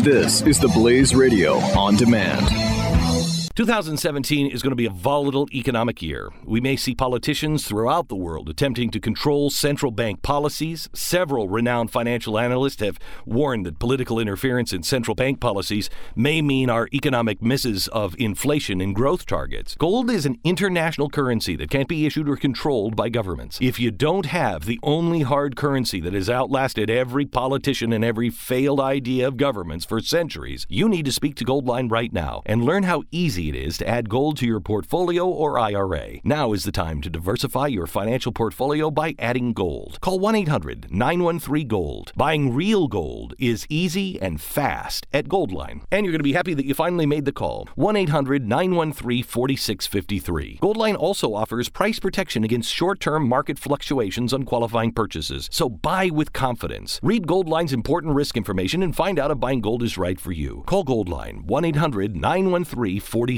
This is the Blaze Radio on demand. 2017 is going to be a volatile economic year. We may see politicians throughout the world attempting to control central bank policies. Several renowned financial analysts have warned that political interference in central bank policies may mean our economic misses of inflation and growth targets. Gold is an international currency that can't be issued or controlled by governments. If you don't have the only hard currency that has outlasted every politician and every failed idea of governments for centuries, you need to speak to Goldline right now and learn how easy it is to add gold to your portfolio or IRA. Now is the time to diversify your financial portfolio by adding gold. Call 1-800-913-GOLD. Buying real gold is easy and fast at Goldline. And you're going to be happy that you finally made the call. 1-800-913-4653. Goldline also offers price protection against short-term market fluctuations on qualifying purchases. So buy with confidence. Read Goldline's important risk information and find out if buying gold is right for you. Call Goldline 1-800-913-4653.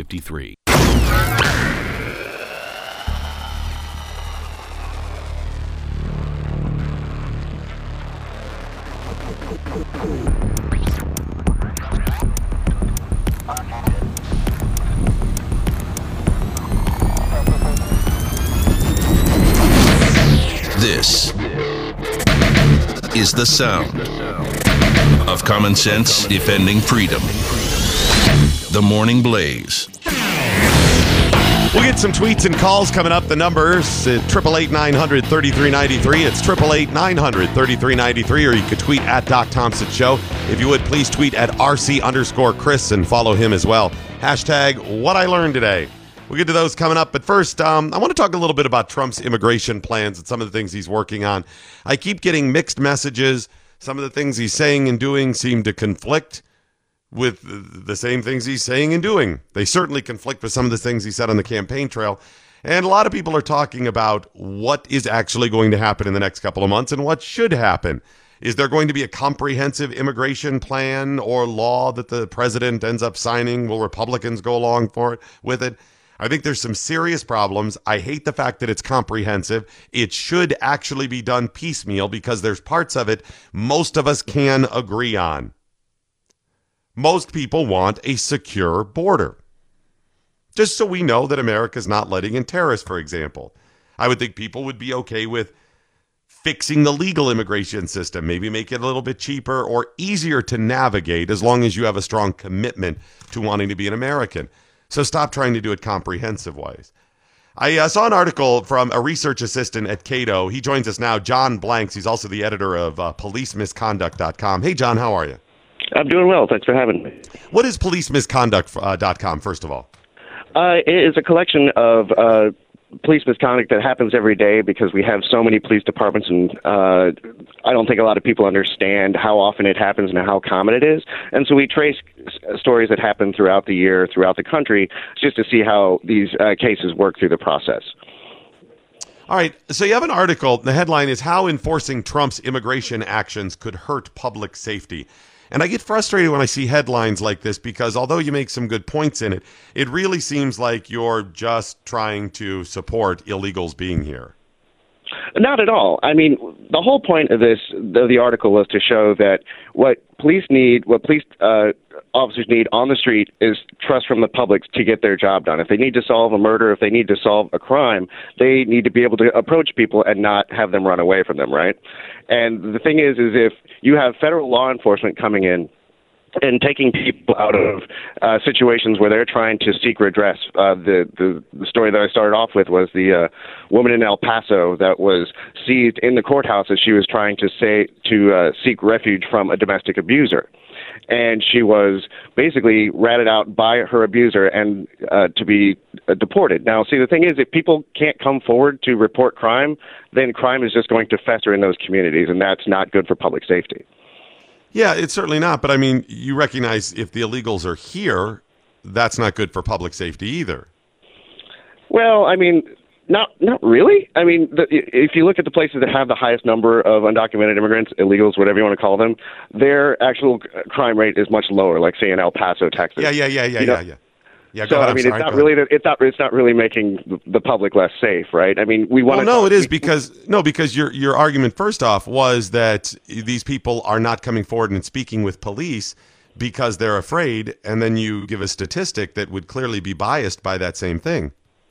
This is the sound of common sense defending freedom. The Morning Blaze. We'll get some tweets and calls coming up. The numbers at 888-900-3393. It's 888-900-3393, or you could tweet at Doc Thompson Show. If you would, please tweet at RC_Chris and follow him as well. Hashtag what I learned today. We'll get to those coming up. But first, I want to talk a little bit about Trump's immigration plans and some of the things he's working on. I keep getting mixed messages. Some of the things he's saying and doing seem to conflict with the same things he's saying and doing. They certainly conflict with some of the things he said on the campaign trail. And a lot of people are talking about what is actually going to happen in the next couple of months and what should happen. Is there going to be a comprehensive immigration plan or law that the president ends up signing? Will Republicans go along with it? I think there's some serious problems. I hate the fact that it's comprehensive. It should actually be done piecemeal because there's parts of it most of us can agree on. Most people want a secure border. Just so we know that America's not letting in terrorists, for example. I would think people would be okay with fixing the legal immigration system, maybe make it a little bit cheaper or easier to navigate as long as you have a strong commitment to wanting to be an American. So stop trying to do it comprehensive-wise. I saw an article from a research assistant at Cato. He joins us now, John Blanks. He's also the editor of policemisconduct.com. Hey, John, how are you? I'm doing well. Thanks for having me. What is policemisconduct.com, first of all? It is a collection of police misconduct that happens every day because we have so many police departments, and I don't think a lot of people understand how often it happens and how common it is. And so we trace stories that happen throughout the year, throughout the country, just to see how these cases work through the process. All right, so you have an article. The headline is How Enforcing Trump's Immigration Actions Could Hurt Public Safety. And I get frustrated when I see headlines like this because although you make some good points in it, it really seems like you're just trying to support illegals being here. Not at all. I mean, the whole point of the article was to show that what police officers need on the street is trust from the public to get their job done. If they need to solve a murder, if they need to solve a crime, they need to be able to approach people and not have them run away from them, right? And the thing is if you have federal law enforcement coming in and taking people out of situations where they're trying to seek redress. The story that I started off with was the woman in El Paso that was seized in the courthouse as she was trying to seek refuge from a domestic abuser. And she was basically ratted out by her abuser and to be deported. Now, see, the thing is, if people can't come forward to report crime, then crime is just going to fester in those communities, and that's not good for public safety. Yeah, it's certainly not. But I mean, you recognize if the illegals are here, that's not good for public safety either. Well, I mean, not really. I mean, if you look at the places that have the highest number of undocumented immigrants, illegals, whatever you want to call them, their actual crime rate is much lower, like, say, in El Paso, Texas. Yeah. Yeah, so go ahead. I mean, sorry, it's not really making the public less safe, right? I mean, we want. Well, no, it is because your argument first off was that these people are not coming forward and speaking with police because they're afraid, and then you give a statistic that would clearly be biased by that same thing.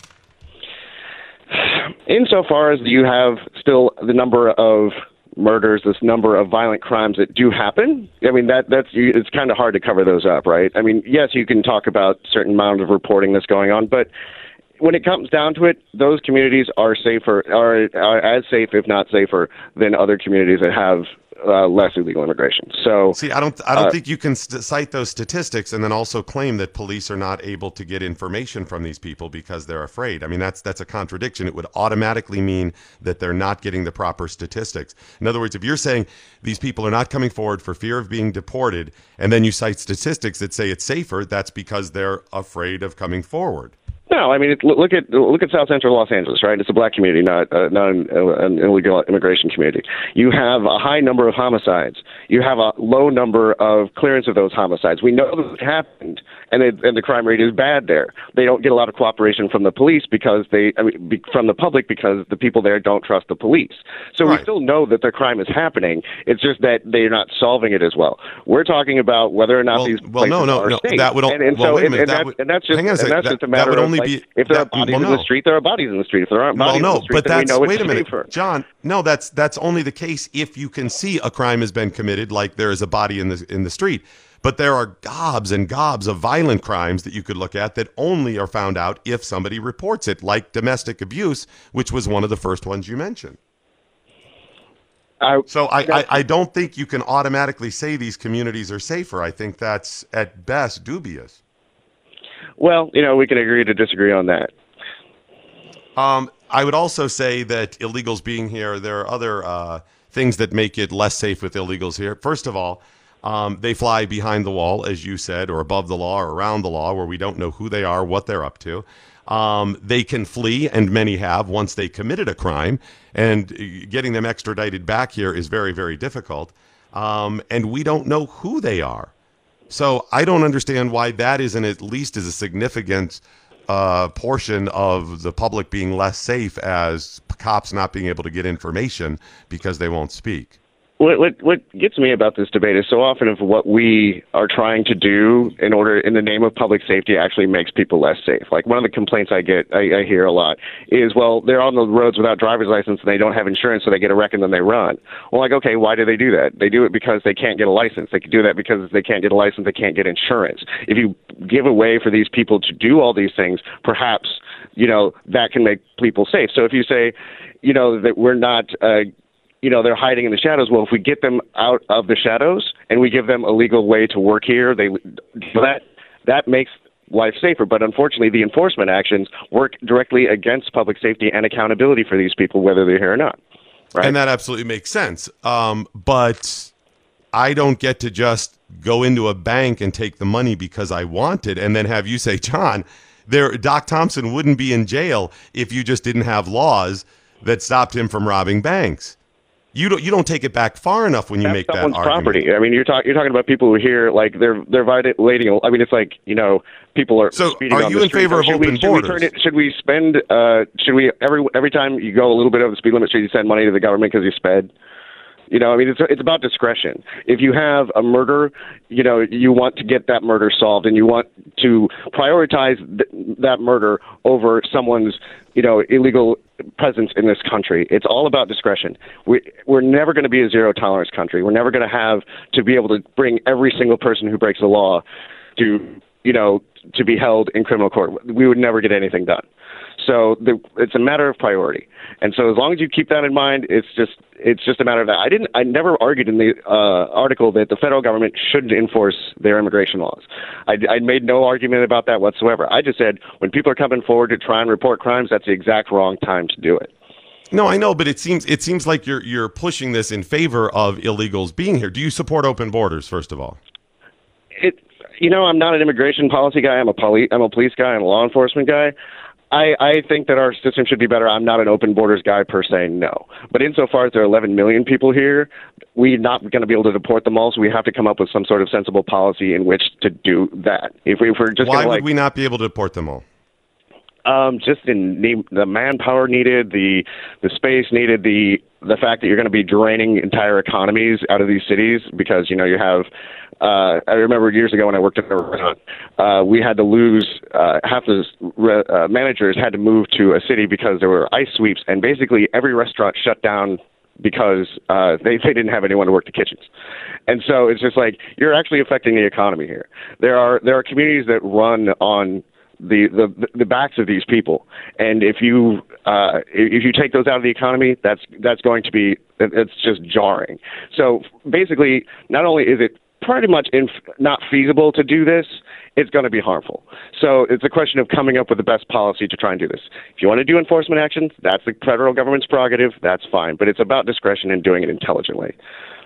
Insofar as you have still the number of murders, this number of violent crimes that do happen, I mean, it's kind of hard to cover those up, right? I mean, yes, you can talk about certain amount of reporting that's going on, but when it comes down to it, those communities are as safe, if not safer, than other communities that have less illegal immigration. So, see, I don't think you can cite those statistics and then also claim that police are not able to get information from these people because they're afraid. I mean, that's a contradiction. It would automatically mean that they're not getting the proper statistics. In other words, if you're saying these people are not coming forward for fear of being deported, and then you cite statistics that say it's safer, that's because they're afraid of coming forward. No, I mean, look at South Central Los Angeles, right? It's a black community, not an illegal immigration community. You have a high number of homicides. You have a low number of clearance of those homicides. We know that it happened, and the crime rate is bad there. They don't get a lot of cooperation from the police from the public because the people there don't trust the police. So right. We still know that the crime is happening. It's just that they're not solving it as well. We're talking about whether or not these places are safe. That would that's just a matter of. If there are bodies in the street, there are bodies in the street. If there aren't bodies in the street, then we know it's safer. John, no, that's only the case if you can see a crime has been committed, like there is a body in the street. But there are gobs and gobs of violent crimes that you could look at that only are found out if somebody reports it, like domestic abuse, which was one of the first ones you mentioned. I don't think you can automatically say these communities are safer. I think that's at best dubious. Well, we can agree to disagree on that. I would also say that illegals being here, there are other things that make it less safe with illegals here. First of all, they fly behind the wall, as you said, or above the law or around the law, where we don't know who they are, what they're up to. They can flee, and many have, once they committed a crime, and getting them extradited back here is very, very difficult. And we don't know who they are. So I don't understand why that isn't at least as a significant portion of the public being less safe as cops not being able to get information because they won't speak. What gets me about this debate is so often of what we are trying to do in the name of public safety actually makes people less safe. Like one of the complaints I hear a lot is, well, they're on the roads without driver's license and they don't have insurance, so they get a wreck and then they run. Well, like, okay, why do they do that? They do it because they can't get a license. They can do that because they can't get a license, they can't get insurance. If you give a way for these people to do all these things, perhaps, that can make people safe. So if you say, that we're not they're hiding in the shadows. Well, if we get them out of the shadows and we give them a legal way to work here, that makes life safer. But unfortunately, the enforcement actions work directly against public safety and accountability for these people, whether they're here or not. Right? And that absolutely makes sense. But I don't get to just go into a bank and take the money because I want it and then have you say, John, Doc Thompson wouldn't be in jail if you just didn't have laws that stopped him from robbing banks. You don't take it back far enough when you make that argument. Property. I mean, you're talking about people who here, like they're violating. I mean, it's like people are. So, speeding are on you the in street. favor of open borders? Should we spend? Should we every time you go a little bit over the speed limit, should you send money to the government because you sped? I mean, it's about discretion. If you have a murder, you want to get that murder solved, and you want to prioritize that murder over someone's, illegal presence in this country. It's all about discretion. We're never going to be a zero tolerance country. We're never going to have to be able to bring every single person who breaks the law to be held in criminal court. We would never get anything done. So it's a matter of priority. And so as long as you keep that in mind, it's just a matter of that. I never argued in the article that the federal government shouldn't enforce their immigration laws. I made no argument about that whatsoever. I just said when people are coming forward to try and report crimes, that's the exact wrong time to do it. No, I know, but it seems like you're pushing this in favor of illegals being here. Do you support open borders, first of all? I'm not an immigration policy guy. I'm a police guy and a law enforcement guy. I think that our system should be better. I'm not an open borders guy per se, no. But insofar as there are 11 million people here, we're not going to be able to deport them all, so we have to come up with some sort of sensible policy in which to do that. If we're just Why would we not be able to deport them all? Just in the manpower needed, the space needed, the fact that you're going to be draining entire economies out of these cities because, you have I remember years ago when I worked at a restaurant, we had to lose half the managers had to move to a city because there were ice sweeps, and basically every restaurant shut down because they didn't have anyone to work the kitchens. And so it's just like you're actually affecting the economy here. There are communities that run on the backs of these people, and if you take those out of the economy, that's going to be, it's just jarring. So basically, not only is it pretty much not feasible to do this, it's going to be harmful. So it's a question of coming up with the best policy to try and do this. If you want to do enforcement actions, that's the federal government's prerogative. That's fine, but it's about discretion and doing it intelligently.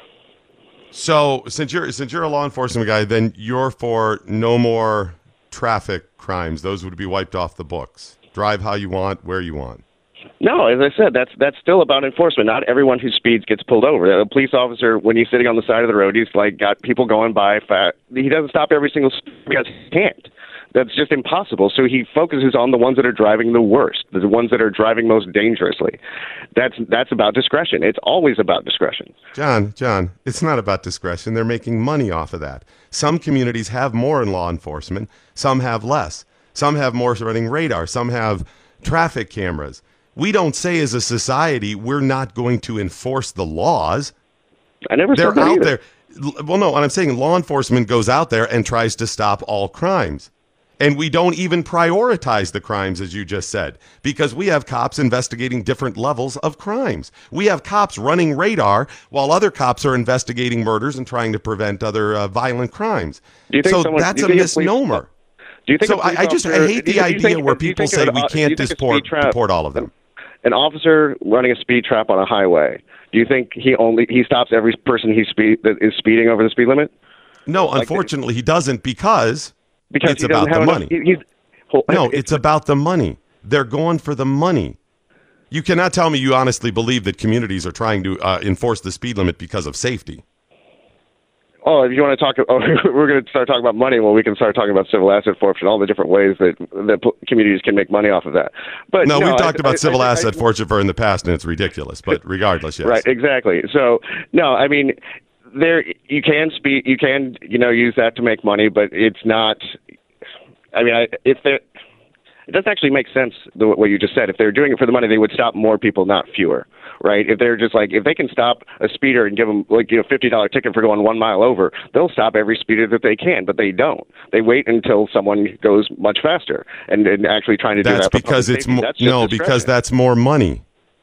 So since you're a law enforcement guy, then you're for no more traffic crimes. Those would be wiped off the books. Drive how you want, where you want. No, as I said, that's still about enforcement. Not everyone who speeds gets pulled over. A police officer, when he's sitting on the side of the road, he's like got people going by fast. He doesn't stop every single because he can't. That's just impossible. So he focuses on the ones that are driving the worst, the ones that are driving most dangerously. That's about discretion. It's always about discretion. John, it's not about discretion. They're making money off of that. Some communities have more in law enforcement. Some have less. Some have more running radar. Some have traffic cameras. We don't say as a society we're not going to enforce the laws. I never said that They're out either. there. Well, no, what I'm saying, law enforcement goes out there and tries to stop all crimes. And we don't even prioritize the crimes, as you just said, because we have cops investigating different levels of crimes. We have cops running radar while other cops are investigating murders and trying to prevent other violent crimes. So that's a misnomer. Do you think so I hate the idea where people say we can't deport all of them. An officer running a speed trap on a highway, do you think he stops every person that is speeding over the speed limit? No, unfortunately he doesn't because it's about the money. It's about the money. They're going for the money. You cannot tell me you honestly believe that communities are trying to enforce the speed limit because of safety. Oh, if you want to talk, we're going to start talking about money. Well, we can start talking about civil asset forfeiture, all the different ways that communities can make money off of that. But no, we've talked about civil asset forfeiture in the past, and it's ridiculous. But regardless, yes, right, exactly. So no, I mean, you can use that to make money, but it's not. I mean, it doesn't actually make sense what you just said. If they're doing it for the money, they would stop more people, not fewer. Right? If they're just like, if they can stop a speeder and give them $50 ticket for going 1 mile over, they'll stop every speeder that they can, but they don't. They wait until someone goes much faster and actually trying to do that. Because because that's more money.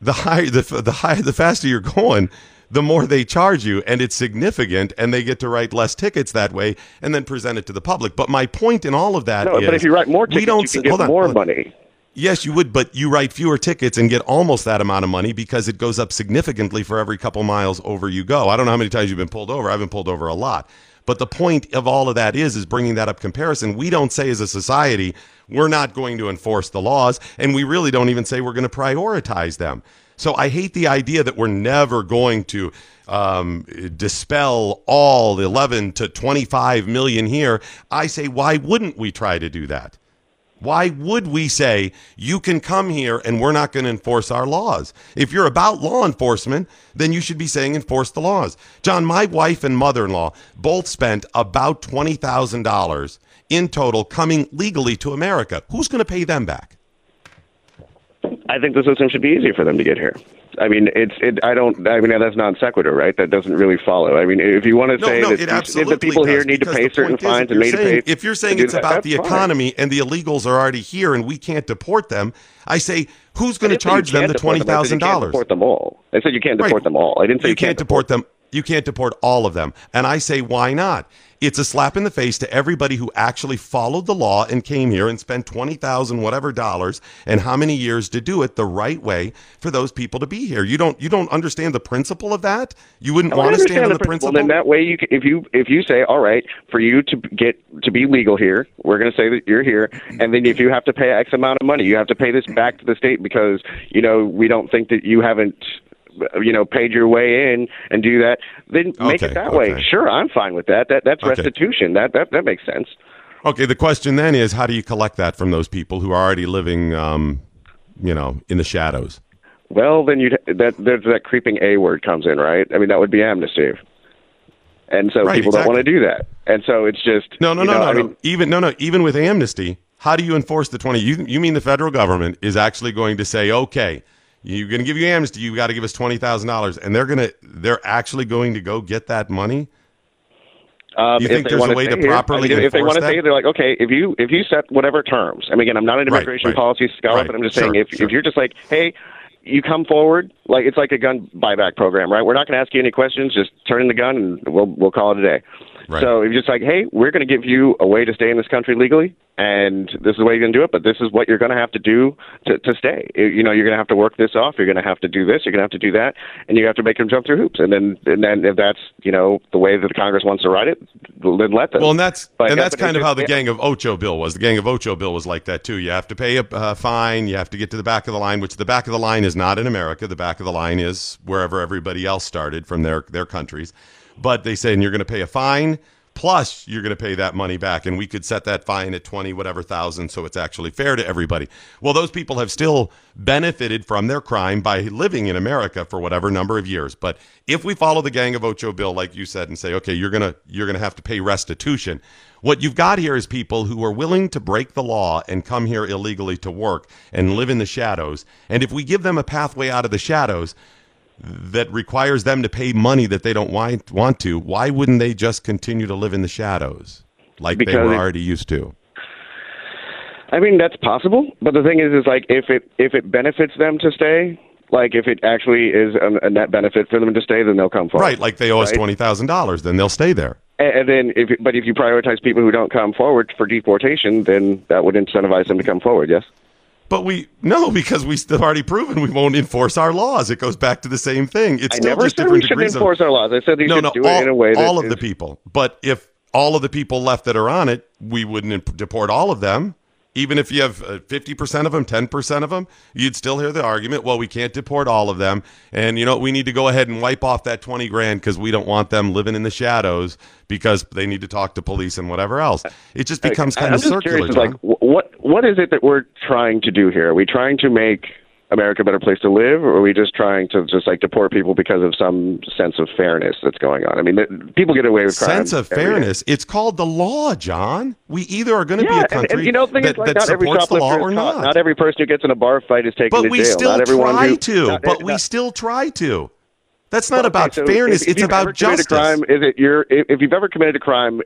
The faster you're going, the more they charge you, and it's significant, and they get to write less tickets that way and then present it to the public. But my point in all of that is, but if you write more tickets, you can get more money. Yes, you would, but you write fewer tickets and get almost that amount of money because it goes up significantly for every couple miles over you go. I don't know how many times you've been pulled over. I've been pulled over a lot. But the point of all of that is bringing that up comparison. We don't say as a society, we're not going to enforce the laws, and we really don't even say we're going to prioritize them. So I hate the idea that we're never going to dispel all the 11 to 25 million here. I say, why wouldn't we try to do that? Why would we say you can come here and we're not going to enforce our laws? If you're about law enforcement, then you should be saying enforce the laws. John, my wife and mother-in-law both spent about $20,000 in total coming legally to America. Who's going to pay them back? I think the system should be easier for them to get here. I mean, that's non sequitur, right? That doesn't really follow. I mean, if you want to say that the people here need to pay certain fines and if you're saying it's about the economy and the illegals are already here and we can't deport them, I say, who's going to charge them the $20,000? Deport them all. I said you can't deport them all. I didn't say you can't deport them. You can't deport all of them. And I say, why not? It's a slap in the face to everybody who actually followed the law and came here and spent $20,000 whatever dollars and how many years to do it the right way for those people to be here. You don't understand the principle of that? You wouldn't want to stand on the principle? Then that way, if you say, all right, for you to be legal here, we're going to say that you're here, and then if you have to pay X amount of money, you have to pay this back to the state because we don't think that you haven't paid your way in and do that, then make it that way. Sure, I'm fine with that. That's restitution. That makes sense. Okay, the question then is, how do you collect that from those people who are already living, in the shadows? Well, then there's that creeping A word comes in, right? I mean, that would be amnesty. And so people don't want to do that. And so it's just No. Even with amnesty, how do you enforce the 20? You mean the federal government is actually going to say, okay, you're going to give you amnesty. You got to give us $20,000, and they're actually going to go get that money. You think there's a way to properly enforce that? If they want to say it, they're like, okay, if you set whatever terms. I mean, again, I'm not an immigration policy scholar, but I'm just saying if you're just like, hey, you come forward, like it's like a gun buyback program, right? We're not going to ask you any questions. Just turn in the gun, and we'll call it a day. Right. So if you're just like, hey, we're going to give you a way to stay in this country legally, and this is the way you're going to do it, but this is what you're going to have to do to stay. You're going to have to work this off. You're going to have to do this. You're going to have to do that, and you have to make them jump through hoops. And then if that's the way that the Congress wants to write it, then let them. Well, and that's kind of how the Gang of Ocho bill was. The Gang of Ocho bill was like that too. You have to pay a fine. You have to get to the back of the line, which the back of the line is not in America. The back of the line is wherever everybody else started from their countries. But they say, and you're going to pay a fine. Plus, you're going to pay that money back, and we could set that fine at 20 whatever thousand, so it's actually fair to everybody. Well, those people have still benefited from their crime by living in America for whatever number of years. But if we follow the Gang of Ocho bill, like you said, and say, okay, you're gonna have to pay restitution. What you've got here is people who are willing to break the law and come here illegally to work and live in the shadows. And if we give them a pathway out of the shadows that requires them to pay money that they don't want to, why wouldn't they just continue to live in the shadows like they were already used to? I mean, that's possible, but the thing is like if it benefits them to stay, like if it actually is a net benefit for them to stay, then they'll come forward. Right, like they owe us $20,000, then they'll stay there. And then, if you prioritize people who don't come forward for deportation, then that would incentivize them to come forward. Yes. But because we still already proven we won't enforce our laws. It goes back to the same thing. It's still just different degrees. I never said we should enforce our laws. I said we should do it in a way that all of the people. But if all of the people left that are on it, we wouldn't deport all of them. Even if you have 50% of them, 10% of them, you'd still hear the argument, well, we can't deport all of them. And, we need to go ahead and wipe off that $20,000 because we don't want them living in the shadows because they need to talk to police and whatever else. It just becomes kind of circular. Like, what is it that we're trying to do here? Are we trying to make America a better place to live, or are we just trying to deport people because of some sense of fairness that's going on? I mean, people get away with crime. Sense of fairness. It's called the law, John. We either are going to be a country that supports the law or not. Not every person who gets in a bar fight is taken to jail. But we still try to. That's not about fairness. It's about justice. If you've ever committed a crime,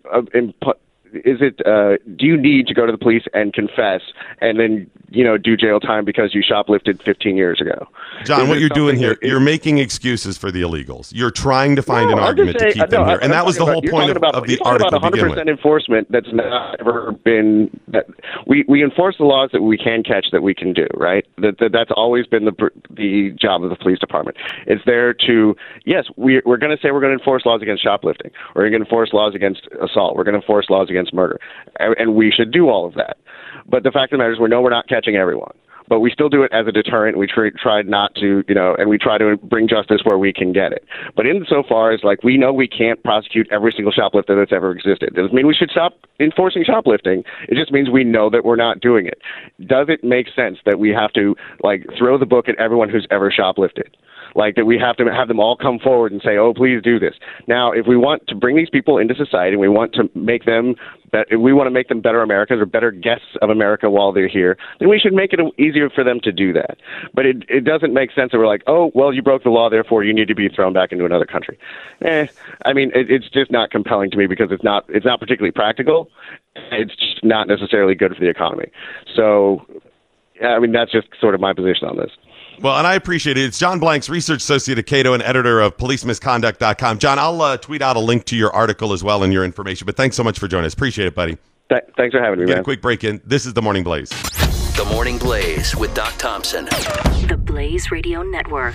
do you need to go to the police and confess and then, do jail time because you shoplifted 15 years ago? John, what you're doing here, you're making excuses for the illegals. You're trying to find an argument to keep them here. And that was the whole point of the article to begin with. 100% enforcement that's not ever been – we enforce the laws that we can catch, that we can do, right? That's always been the job of the police department. It's there to – yes, we're going to say we're going to enforce laws against shoplifting. We're going to enforce laws against assault. We're going to enforce laws against murder. And we should do all of that. But the fact of the matter is we know we're not catching everyone. But we still do it as a deterrent. We tried not to, and we try to bring justice where we can get it. But insofar as, we know we can't prosecute every single shoplifter that's ever existed. It doesn't mean we should stop enforcing shoplifting. It just means we know that we're not doing it. Does it make sense that we have to, throw the book at everyone who's ever shoplifted? That we have to have them all come forward and say, oh, please do this. Now, if we want to bring these people into society and we want to make them better Americans or better guests of America while they're here, then we should make it easier for them to do that. But it doesn't make sense that we're like, oh, well, you broke the law, therefore you need to be thrown back into another country. I mean, it's just not compelling to me because it's not particularly practical. It's just not necessarily good for the economy. So, I mean, that's just sort of my position on this. Well, and I appreciate it. It's John Blanks, research associate at Cato and editor of policemisconduct.com. John, I'll tweet out a link to your article as well and your information. But thanks so much for joining us. Appreciate it, buddy. Thanks for having me, Get man. a quick break in. This is The Morning Blaze. The Morning Blaze with Doc Thompson. The Blaze Radio Network.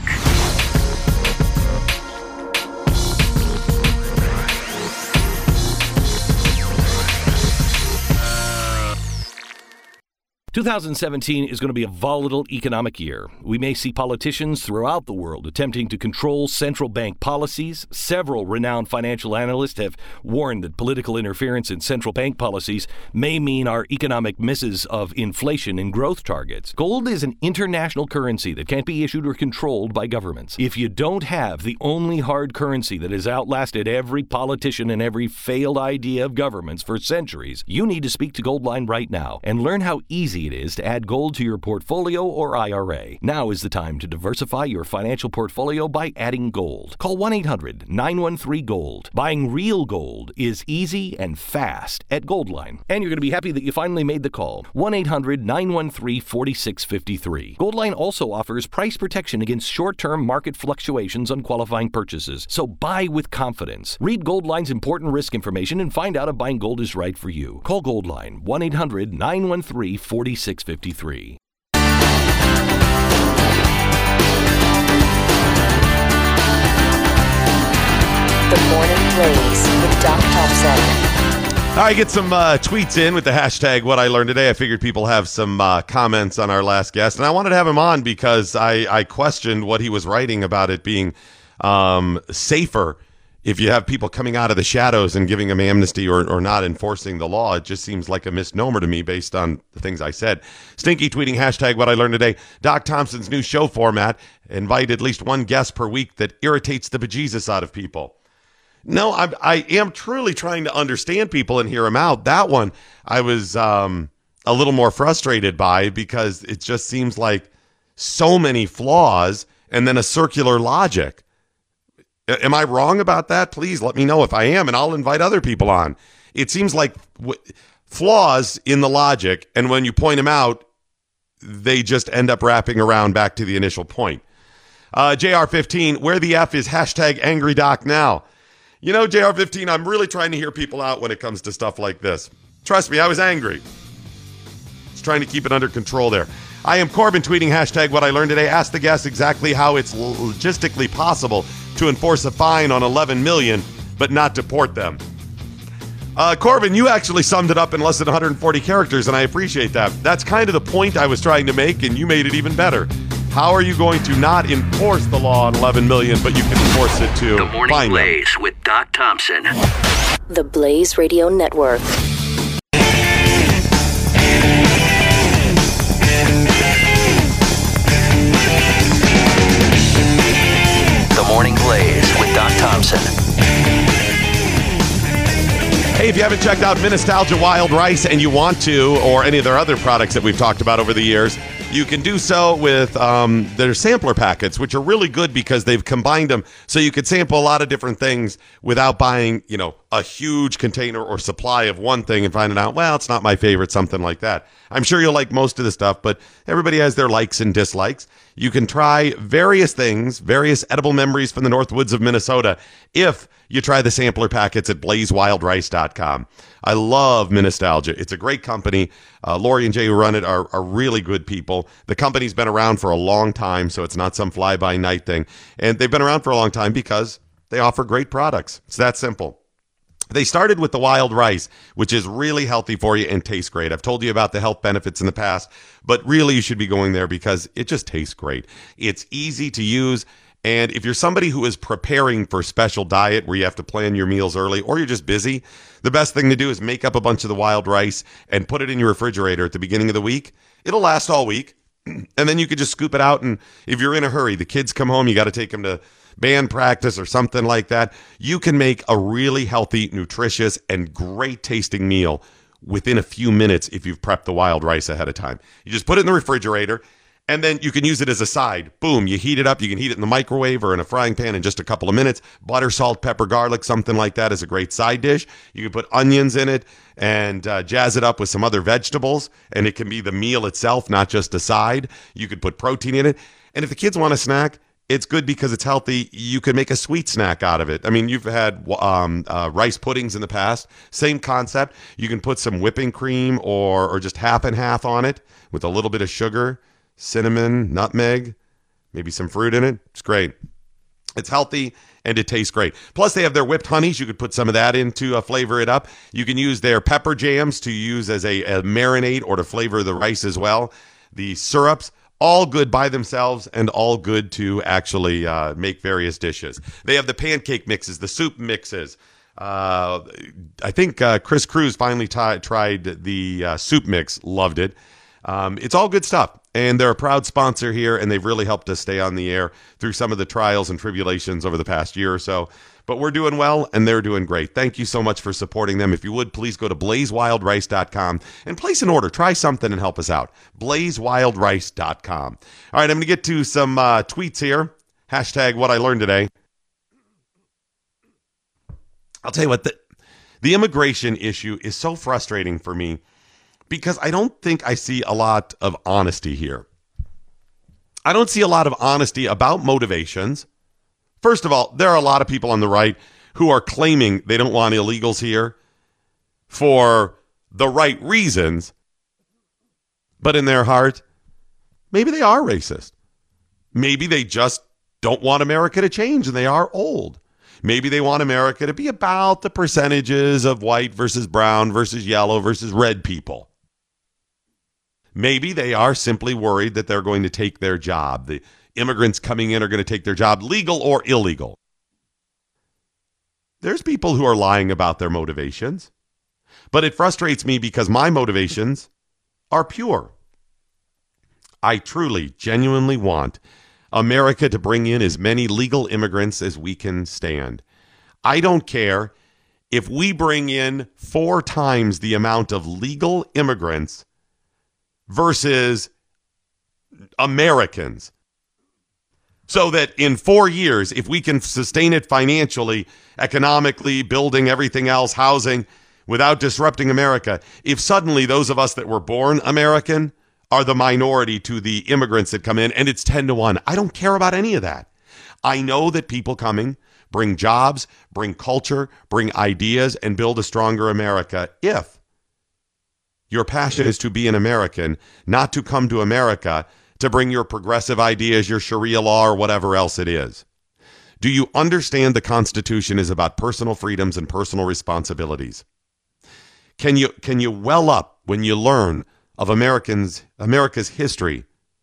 – 2017 is going to be a volatile economic year. We may see politicians throughout the world attempting to control central bank policies. Several renowned financial analysts have warned that political interference in central bank policies may mean our economic misses of inflation and growth targets. Gold is an international currency that can't be issued or controlled by governments. If you don't have the only hard currency that has outlasted every politician and every failed idea of governments for centuries, you need to speak to Goldline right now and learn how easy it is to add gold to your portfolio or IRA. Now is the time to diversify your financial portfolio by adding gold. Call 1-800-913-GOLD. Buying real gold is easy and fast at Goldline. And you're going to be happy that you finally made the call. 1-800-913-4653. Goldline also offers price protection against short-term market fluctuations on qualifying purchases. So buy with confidence. Read Goldline's important risk information and find out if buying gold is right for you. Call Goldline 1-800-913-4653. The Morning Blaze with Doc Thompson. All right, get some tweets in with the hashtag What I Learned Today. I figured people have some comments on our last guest, and I wanted to have him on because I questioned what he was writing about it being safer if you have people coming out of the shadows and giving them amnesty or not enforcing the law. It just seems like a misnomer to me based on the things I said. Stinky tweeting hashtag What I Learned Today. Doc Thompson's new show format: invite at least one guest per week that irritates the bejesus out of people. No, I am truly trying to understand people and hear them out. That one I was a little more frustrated by because it just seems like so many flaws and then a circular logic. Am I wrong about that? Please let me know if I am, and I'll invite other people on. It seems like flaws in the logic, and when you point them out, they just end up wrapping around back to the initial point. JR15, where the F is hashtag Angry Doc now? You know, JR15, I'm really trying to hear people out when it comes to stuff like this. Trust me, I was angry. Just trying to keep it under control there. I am Corbin tweeting hashtag What I Learned Today. Ask the guest exactly how it's logistically possible to enforce a fine on 11 million, but not deport them. Corbin, you actually summed it up in less than 140 characters, and I appreciate that. That's kind of the point I was trying to make, and you made it even better. How are you going to not enforce the law on 11 million, but you can enforce it to The Morning Blaze with Doc Thompson. The Blaze Radio Network. The Morning Blaze with Doc Thompson. Hey, if you haven't checked out Minostalgia Wild Rice and you want to, or any of their other products that we've talked about over the years, you can do so with their sampler packets, which are really good because they've combined them so you could sample a lot of different things without buying, a huge container or supply of one thing and finding out, well, it's not my favorite, something like that. I'm sure you'll like most of the stuff, but everybody has their likes and dislikes. You can try various things, various edible memories from the North Woods of Minnesota if you try the sampler packets at blazewildrice.com. I love Minostalgia. It's a great company. Lori and Jay who run it are really good people. The company's been around for a long time, so it's not some fly-by-night thing. And they've been around for a long time because they offer great products. It's that simple. They started with the wild rice, which is really healthy for you and tastes great. I've told you about the health benefits in the past, but really you should be going there because it just tastes great. It's easy to use. And if you're somebody who is preparing for a special diet where you have to plan your meals early, or you're just busy, the best thing to do is make up a bunch of the wild rice and put it in your refrigerator at the beginning of the week. It'll last all week. And then you could just scoop it out. And if you're in a hurry, the kids come home, you got to take them to band practice or something like that. You can make a really healthy, nutritious, and great tasting meal within a few minutes if you've prepped the wild rice ahead of time. You just put it in the refrigerator. And then you can use it as a side. Boom, you heat it up. You can heat it in the microwave or in a frying pan in just a couple of minutes. Butter, salt, pepper, garlic, something like that is a great side dish. You can put onions in it and jazz it up with some other vegetables, and it can be the meal itself, not just a side. You could put protein in it. And if the kids want a snack, it's good because it's healthy. You could make a sweet snack out of it. I mean, you've had rice puddings in the past. Same concept. You can put some whipping cream or just half and half on it with a little bit of sugar, cinnamon, nutmeg, maybe some fruit in it. It's great. It's healthy and it tastes great. Plus, they have their whipped honeys. You could put some of that in to flavor it up. You can use their pepper jams to use as a marinade or to flavor the rice as well. The syrups, all good by themselves and all good to actually make various dishes. They have the pancake mixes, the soup mixes. I think Chris Cruz finally tried the soup mix, loved it. It's all good stuff, and they're a proud sponsor here, and they've really helped us stay on the air through some of the trials and tribulations over the past year or so. But we're doing well, and they're doing great. Thank you so much for supporting them. If you would, please go to blazewildrice.com and place an order. Try something and help us out. blazewildrice.com. All right, I'm going to get to some tweets here. Hashtag what I learned today. I'll tell you what, the immigration issue is so frustrating for me because I don't think I see a lot of honesty here. I don't see a lot of honesty about motivations. First of all, there are a lot of people on the right who are claiming they don't want illegals here for the right reasons, but in their heart, maybe they are racist. Maybe they just don't want America to change and they are old. Maybe they want America to be about the percentages of white versus brown versus yellow versus red people. Maybe they are simply worried that they're going to take their job. The immigrants coming in are going to take their job, legal or illegal. There's people who are lying about their motivations, but it frustrates me because my motivations are pure. I truly, genuinely want America to bring in as many legal immigrants as we can stand. I don't care if we bring in 4 times the amount of legal immigrants versus Americans. So that in 4 years, if we can sustain it financially, economically, building everything else, housing, without disrupting America, if suddenly those of us that were born American are the minority to the immigrants that come in, and it's 10-1, I don't care about any of that. I know that people coming bring jobs, bring culture, bring ideas, and build a stronger America if your passion is to be an American, not to come to America to bring your progressive ideas, your Sharia law, or whatever else it is. Do you understand the Constitution is about personal freedoms and personal responsibilities? Can you well up when you learn of America's history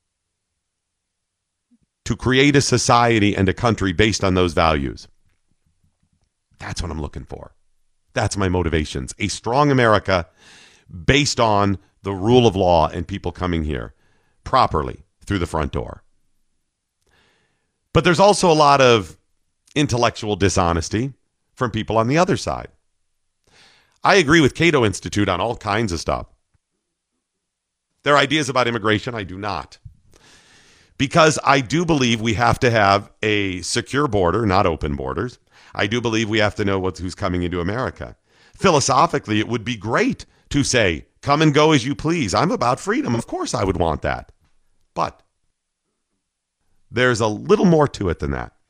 to create a society and a country based on those values? That's what I'm looking for. That's my motivations. A strong America based on the rule of law and people coming here properly through the front door. But there's also a lot of intellectual dishonesty from people on the other side. I agree with Cato Institute on all kinds of stuff. Their ideas about immigration, I do not. Because I do believe we have to have a secure border, not open borders. I do believe we have to know who's coming into America. Philosophically, it would be great to say, come and go as you please. I'm about freedom. Of course I would want that. But there's a little more to it than that.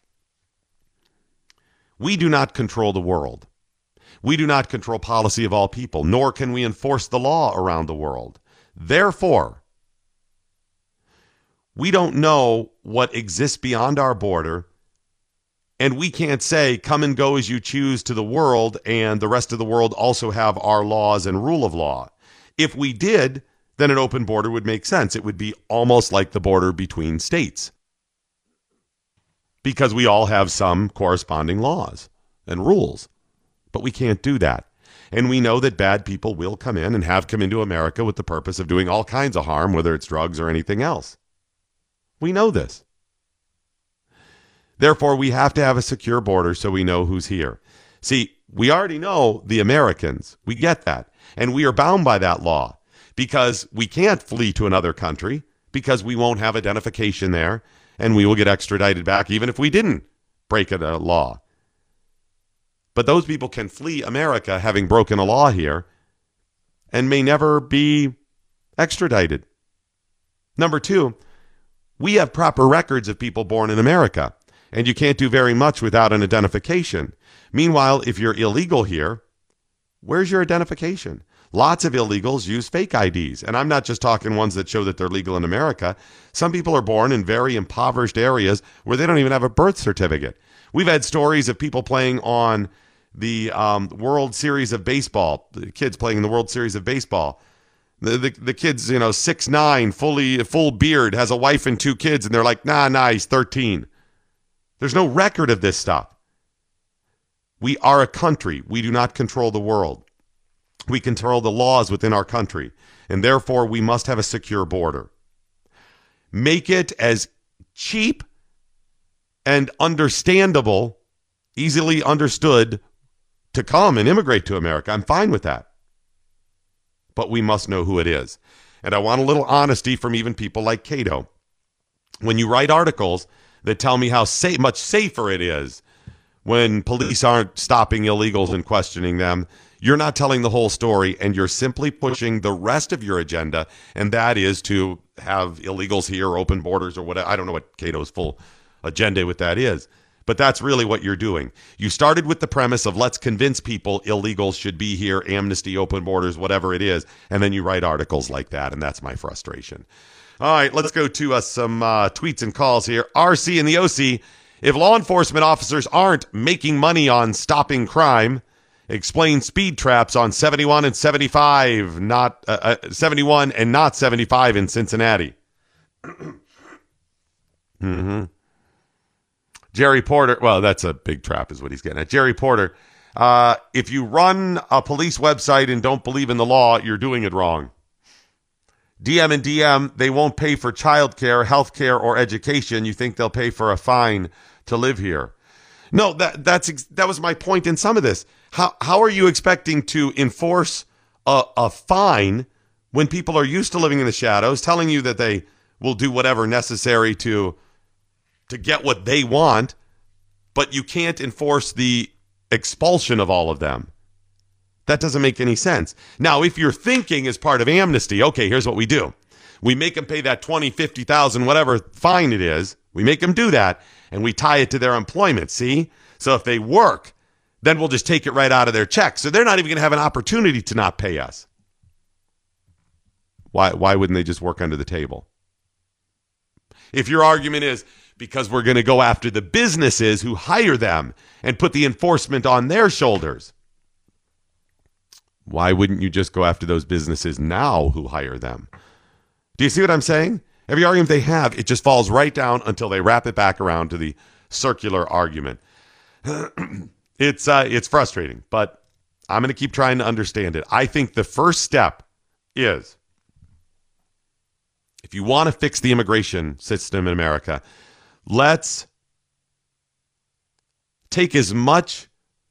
We do not control the world. We do not control policy of all people, nor can we enforce the law around the world. Therefore, we don't know what exists beyond our border, and we can't say, come and go as you choose to the world, and the rest of the world also have our laws and rule of law. If we did, then an open border would make sense. It would be almost like the border between states, because we all have some corresponding laws and rules. But we can't do that. And we know that bad people will come in and have come into America with the purpose of doing all kinds of harm, whether it's drugs or anything else. We know this. Therefore, we have to have a secure border so we know who's here. See, we already know the Americans. We get that. And we are bound by that law because we can't flee to another country because we won't have identification there, and we will get extradited back even if we didn't break a law. But those people can flee America having broken a law here and may never be extradited. Number two, we have proper records of people born in America, and you can't do very much without an identification. Meanwhile, if you're illegal here, where's your identification? Lots of illegals use fake IDs, and I'm not just talking ones that show that they're legal in America. Some people are born in very impoverished areas where they don't even have a birth certificate. We've had stories of people playing on the World Series of Baseball, the kids playing in the World Series of Baseball. The kid's, 6'9", full beard, has a wife and 2 kids, and they're like, nah, he's 13. There's no record of this stuff. We are a country. We do not control the world. We control the laws within our country, and therefore we must have a secure border. Make it as cheap and understandable, easily understood to come and immigrate to America. I'm fine with that. But we must know who it is. And I want a little honesty from even people like Cato. When you write articles that tell me how much safer it is when police aren't stopping illegals and questioning them, you're not telling the whole story, and you're simply pushing the rest of your agenda, and that is to have illegals here, open borders, or whatever. I don't know what Cato's full agenda with that is, but that's really what you're doing. You started with the premise of let's convince people illegals should be here, amnesty, open borders, whatever it is, and then you write articles like that, and that's my frustration. All right, let's go to some tweets and calls here. RC and the OC, if law enforcement officers aren't making money on stopping crime, explain speed traps on 71 and 75, not 71 and not 75 in Cincinnati. Jerry Porter, well, that's a big trap is what he's getting at. Jerry Porter, if you run a police website and don't believe in the law, you're doing it wrong. DM and DM, they won't pay for childcare, healthcare, or education. You think they'll pay for a fine to live here? No, that was my point in some of this. How are you expecting to enforce a fine when people are used to living in the shadows, telling you that they will do whatever necessary to get what they want, but you can't enforce the expulsion of all of them? That doesn't make any sense. Now, if you're thinking as part of amnesty, okay, here's what we do. We make them pay that 20, 50,000, whatever fine it is. We make them do that, and we tie it to their employment, see? So if they work, then we'll just take it right out of their check. So they're not even going to have an opportunity to not pay us. Why wouldn't they just work under the table? If your argument is because we're going to go after the businesses who hire them and put the enforcement on their shoulders, why wouldn't you just go after those businesses now who hire them? Do you see what I'm saying? Every argument they have, it just falls right down until they wrap it back around to the circular argument. It's frustrating, but I'm going to keep trying to understand it. I think the first step is, if you want to fix the immigration system in America, let's take as much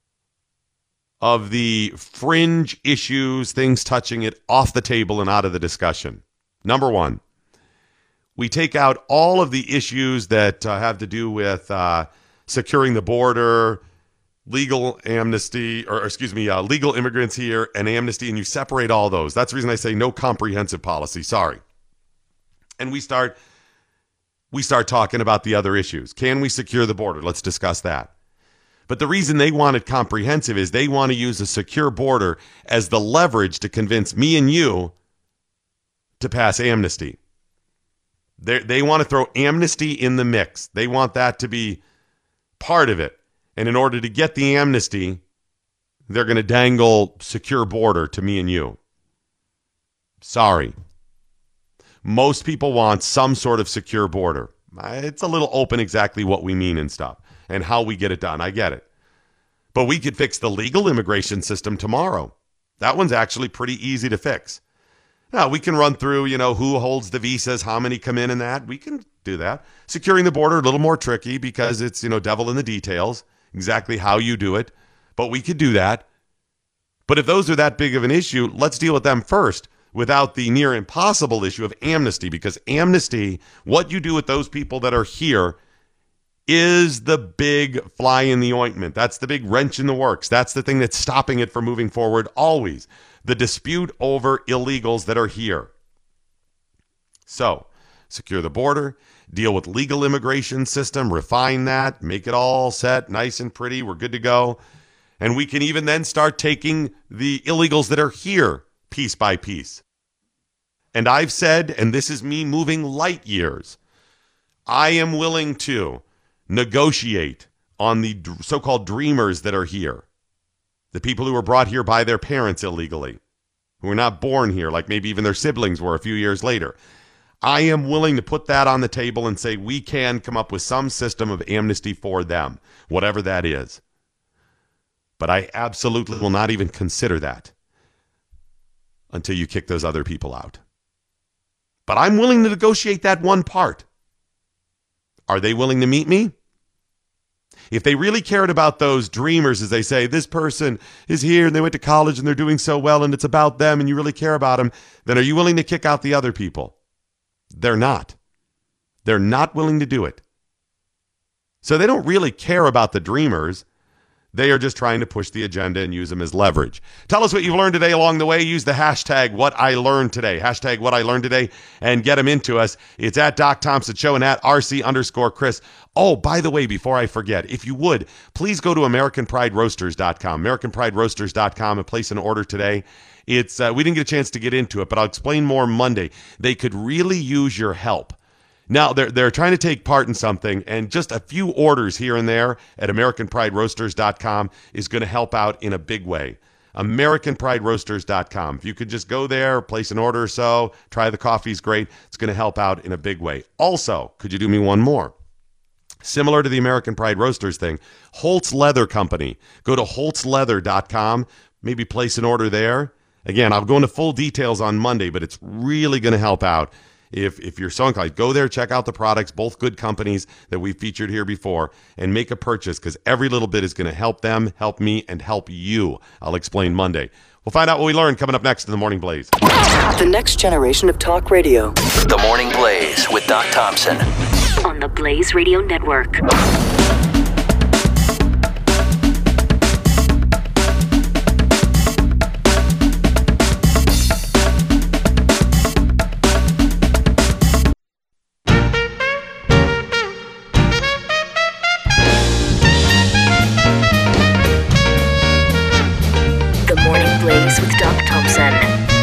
of the fringe issues, things touching it, off the table and out of the discussion. Number one, we take out all of the issues that have to do with securing the border, legal amnesty, legal immigrants here and amnesty, and you separate all those. That's the reason I say no comprehensive policy. Sorry. And we start talking about the other issues. Can we secure the border? Let's discuss that. But the reason they want it comprehensive is they want to use a secure border as the leverage to convince me and you to pass amnesty. They want to throw amnesty in the mix. They want that to be part of it. And in order to get the amnesty, they're going to dangle secure border to me and you. Sorry. Most people want some sort of secure border. It's a little open exactly what we mean and stuff and how we get it done. I get it. But we could fix the legal immigration system tomorrow. That one's actually pretty easy to fix. Now, we can run through, who holds the visas, how many come in and that. We can do that. Securing the border, a little more tricky because it's, devil in the details, exactly how you do it. But we could do that. But if those are that big of an issue, let's deal with them first without the near impossible issue of amnesty, because amnesty, what you do with those people that are here, is the big fly in the ointment. That's the big wrench in the works. That's the thing that's stopping it from moving forward always. The dispute over illegals that are here. So, secure the border, deal with legal immigration system, refine that, make it all set, nice and pretty. We're good to go. And we can even then start taking the illegals that are here piece by piece. And I've said, and this is me moving light years, I am willing to negotiate on the so-called dreamers that are here. The people who were brought here by their parents illegally, who were not born here, like maybe even their siblings were a few years later. I am willing to put that on the table and say we can come up with some system of amnesty for them, whatever that is. But I absolutely will not even consider that until you kick those other people out. But I'm willing to negotiate that one part. Are they willing to meet me? If they really cared about those dreamers, as they say, this person is here and they went to college and they're doing so well and it's about them and you really care about them, then are you willing to kick out the other people? They're not. They're not willing to do it. So they don't really care about the dreamers. They are just trying to push the agenda and use them as leverage. Tell us what you've learned today along the way. Use the hashtag #WhatILearnedToday. Hashtag #WhatILearnedToday and get them into us. It's at Doc Thompson Show and at RC_Chris. Oh, by the way, before I forget, if you would, please go to AmericanPrideRoasters.com. AmericanPrideRoasters.com and place an order today. It's we didn't get a chance to get into it, but I'll explain more Monday. They could really use your help. Now, they're trying to take part in something, and just a few orders here and there at AmericanPrideRoasters.com is going to help out in a big way. AmericanPrideRoasters.com. If you could just go there, place an order or so, try the coffee's great. It's going to help out in a big way. Also, could you do me one more? Similar to the American Pride Roasters thing, Holtz Leather Company. Go to HoltzLeather.com, maybe place an order there. Again, I'll go into full details on Monday, but it's really going to help out. If you're so inclined, go there, check out the products, both good companies that we've featured here before, and make a purchase because every little bit is going to help them, help me, and help you. I'll explain Monday. We'll find out what we learned coming up next in The Morning Blaze. The next generation of talk radio. The Morning Blaze with Doc Thompson. On the Blaze Radio Network. With Doc Thompson.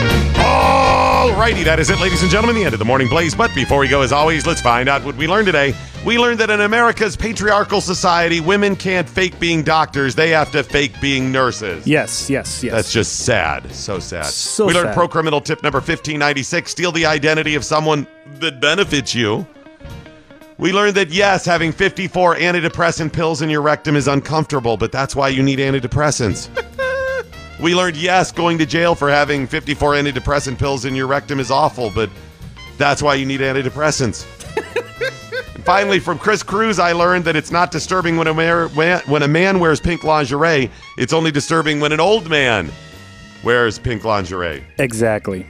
Alrighty, that is it, ladies and gentlemen, the end of The Morning Blaze. But before we go, as always, let's find out what we learned today. We learned that in America's patriarchal society, women can't fake being doctors. They have to fake being nurses. Yes. That's just sad. So sad. We learned pro-criminal tip number 1596, steal the identity of someone that benefits you. We learned that, yes, having 54 antidepressant pills in your rectum is uncomfortable, but that's why you need antidepressants. We learned, yes, going to jail for having 54 antidepressant pills in your rectum is awful, but that's why you need antidepressants. And finally, from Chris Cruz, I learned that it's not disturbing when a man wears pink lingerie. It's only disturbing when an old man wears pink lingerie. Exactly.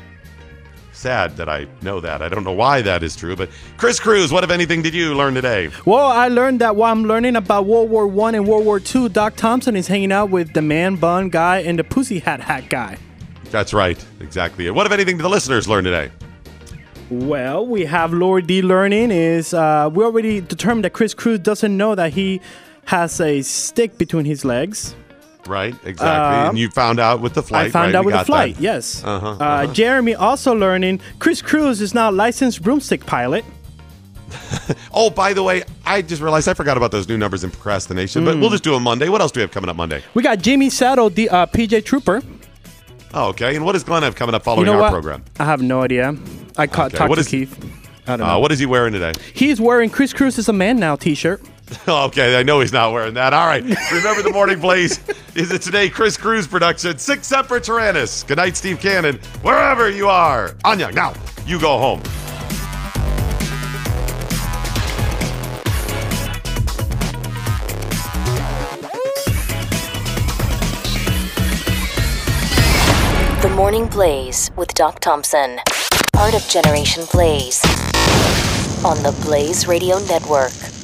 Sad that I know that. I don't know why that is true, but Chris Cruz, what, if anything, did you learn today? Well, I learned that while I'm learning about World War I and World War II, Doc Thompson is hanging out with the man bun guy and the pussy hat guy. That's right. Exactly. What, if anything, did the listeners learn today? Well, we have Lori D learning is we already determined that Chris Cruz doesn't know that he has a stick between his legs. Right, exactly. And you found out with the flight, I found right? out with the flight, yes. Jeremy also learning, Chris Cruz is now a licensed broomstick pilot. Oh, by the way, I just realized I forgot about those new numbers in procrastination, but we'll just do them Monday. What else do we have coming up Monday? We got Jimmy Saddle, the PJ Trooper. Oh, okay. And what does Glenn have coming up following our program? I have no idea. I talked to Keith. I don't know. What is he wearing today? He's wearing Chris Cruz is a Man Now t-shirt. Okay, I know he's not wearing that. All right. Remember, The Morning Blaze is a Today Chris Cruz production. 6 Semper Tyrannis. Good night, Steve Cannon. Wherever you are. Anya, now you go home. The Morning Blaze with Doc Thompson. Part of Generation Blaze on the Blaze Radio Network.